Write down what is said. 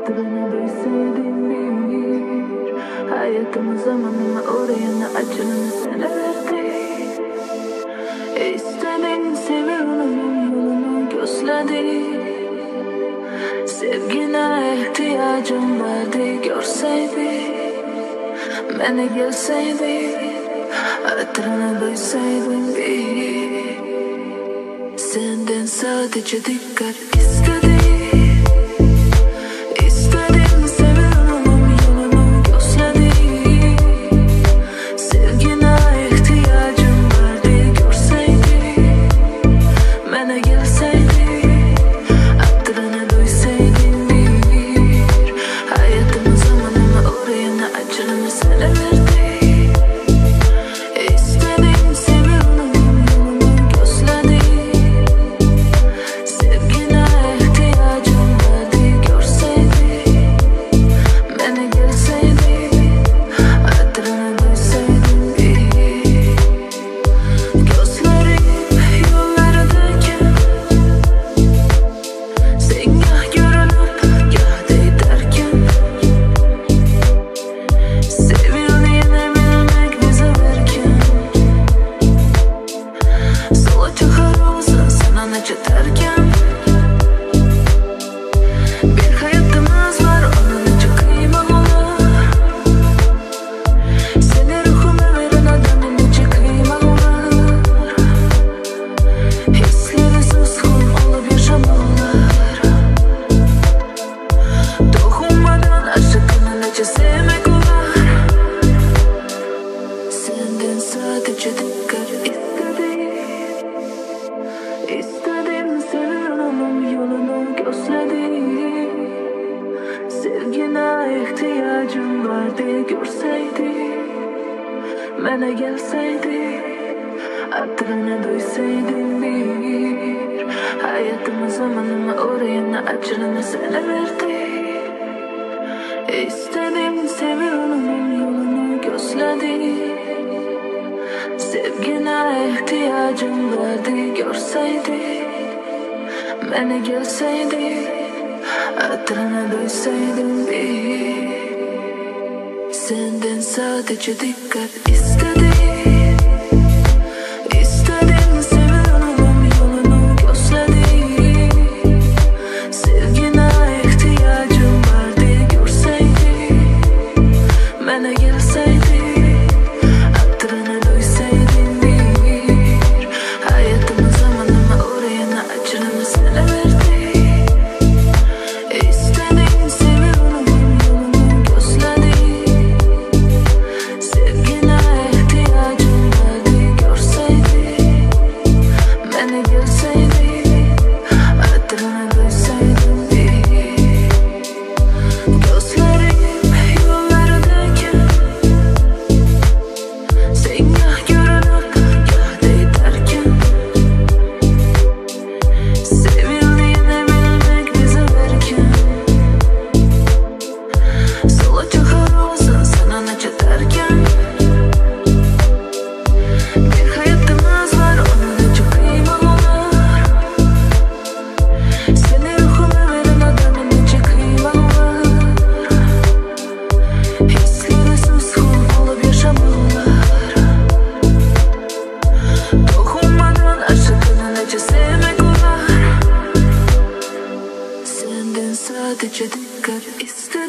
Adını duysaydım bir hayatımı zamanımı oraya acını sana verdim. İstedin seviyorum yolunu gözledim. Sevgine ihtiyacım vardı görseydin. Bana gelseydin adını duysaydım bir. Senden sadece dikkat istedim. İstedim seviyorum yolunu gözledim. Sevgine ihtiyacım vardı görseydin. Bana gelseydin adını duysaydım bir. Hayatımı zamanımı oraya acını sana verdim. İstedim seviyorum yolunu gözledim. Sevgine ihtiyacım vardı görseydin. Bana gelseydin adını duysaydım bir. Senden sadece dikkat istedim. Sadece dikkat istedim.